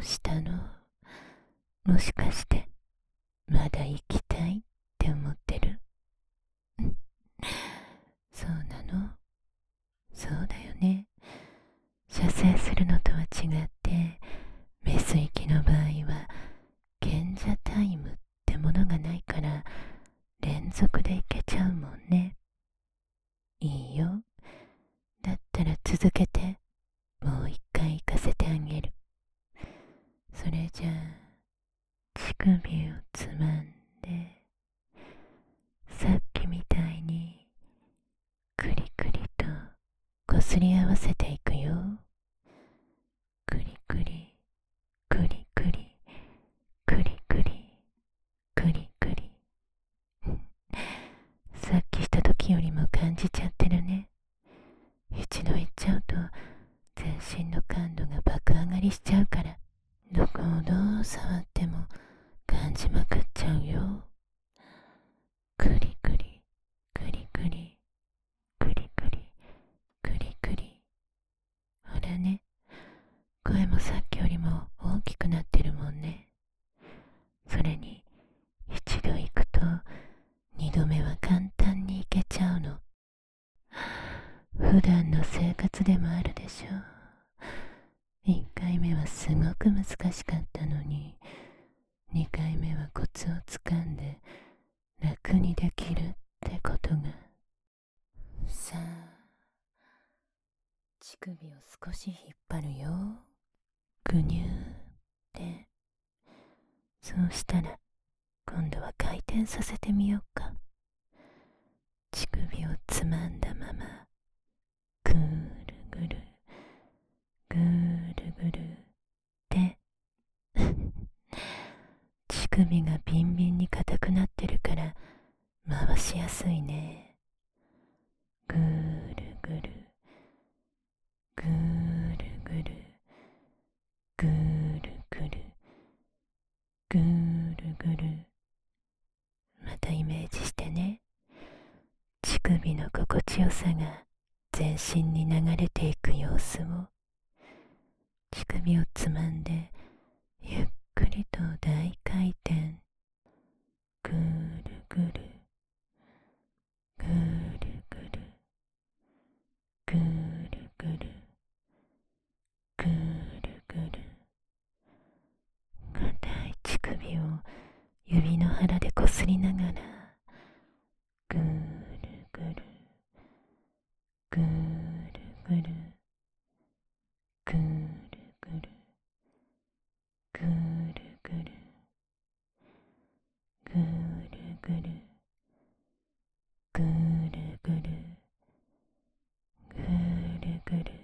したの？もしかしてまだ行きたいって思ってる？そうなの？そうだよね。射精するのとは違ってメス域の場合は賢者タイムってものがないから連続でいけちゃうもんね。いいよ。だったら続けて、もう一回行かせてあげる。それじゃあ乳首をつまんで、さっきみたいにクリクリとこすり合わせていくよ。クリクリクリクリクリクリクリクリさっきした時よりも感じちゃってるね。一度行っちゃうと全身の感度が爆上がりしちゃうから、どこをどう触っても感じまくっちゃうよ。クリクリクリクリクリクリクリクリ。ほらね、声もさっきよりも大きくなってるもんね。それに一度行くと二度目は簡単に行けちゃうの。普段の生活でもあるでしょ。1回目はすごく難しかったのに、2回目はコツをつかんで楽にできるってことが。さあ、乳首を少し引っ張るよ。ぐにゅーって。そうしたら今度は回転させてみようか。乳首をつまんだままぐるぐるぐるぐるって乳首がビンビンに硬くなってるから回しやすいね。ぐるぐるぐるぐるぐるぐるぐるぐる。またイメージしてね。乳首の心地よさが全身に流れていく様子を。乳首をつまんでゆっくりと大回転。ぐるぐるぐるぐるぐるぐるぐるぐる。硬い乳首を指の腹でこすりながらぐるぐるぐるぐるぐるぐるぐるぐるぐるぐるぐるぐるぐるぐるぐるぐる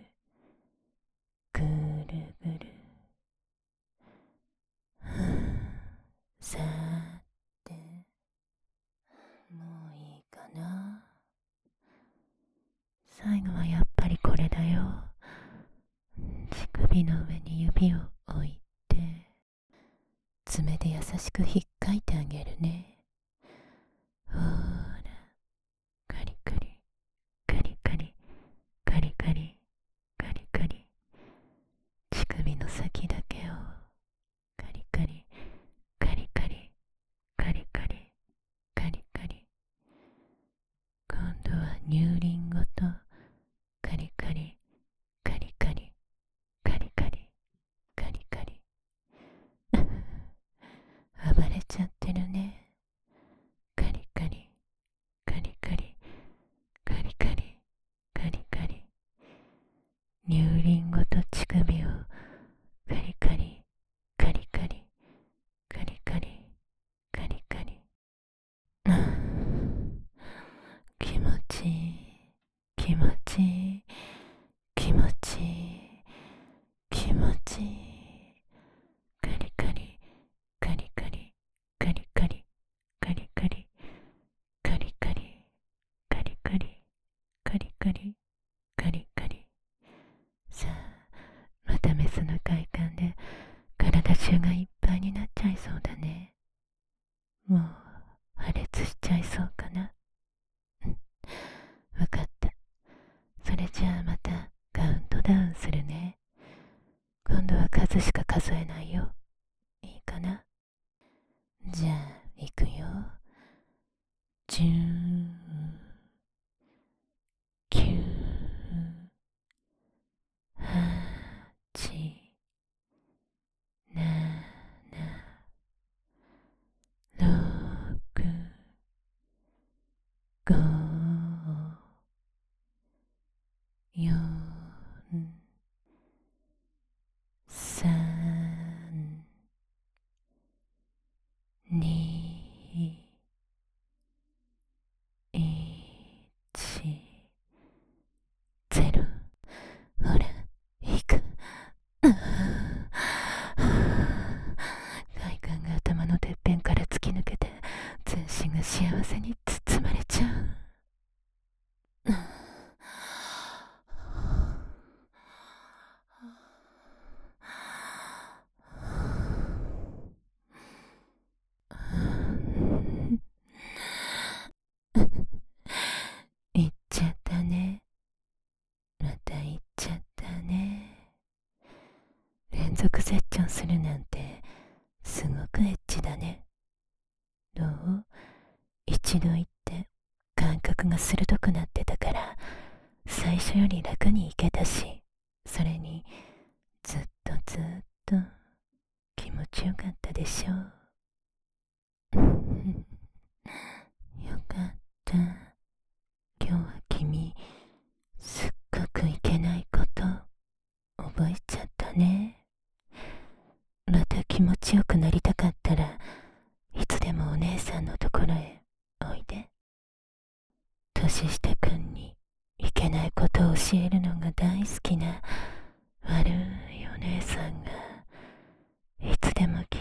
さーて、もういいかな。最後はやっぱりこれだよ。乳首の上に指を置いて爪で優しく引っかいてあげるね。ほーら、カリカリカリカリカリカリカリカリ。乳首の先だけをカリカリカリカリカリカリカリカリ。今度は乳輪ごとカリカリカリカリカリカリカリカリ。暴れちゃってるね。カリカリカリカリカリカリカリカリ。乳輪ごと乳首をカリカリカリカリカリカリカリカリ。気持ちいい気持ちいい気持ちいい気持ちいい。カリカリカリカリカリカリカリカリカリカリカリカリカリカリカリカリ。さあ、またメスの快感で体中がいっぱいになっちゃいそうだね。もう破裂しちゃいそうかな。わかった。それじゃあまたカウントダウンするね。今度は数数しか数えないよ。いいかな。じゃあ行くよ。10、9、8、7、6、5、4、3、2、1、0。ほら、行く。快感が頭のてっぺんから突き抜けて、全身が幸せに包まれちゃう。行っちゃったね。また行っちゃったね。連続セッションするなんてすごくエッチだね。どう？一度行って感覚が鋭くなってたから最初より楽に行けたし、それにずっと気持ちよかったでしょ。よかった。今日は君すっごくいけないこと覚えちゃったね。また気持ちよくなりたかったらいつでもお姉さんのところへおいで。年下くんにいけないことを教えるのが大好きな悪いお姉さんがいつでも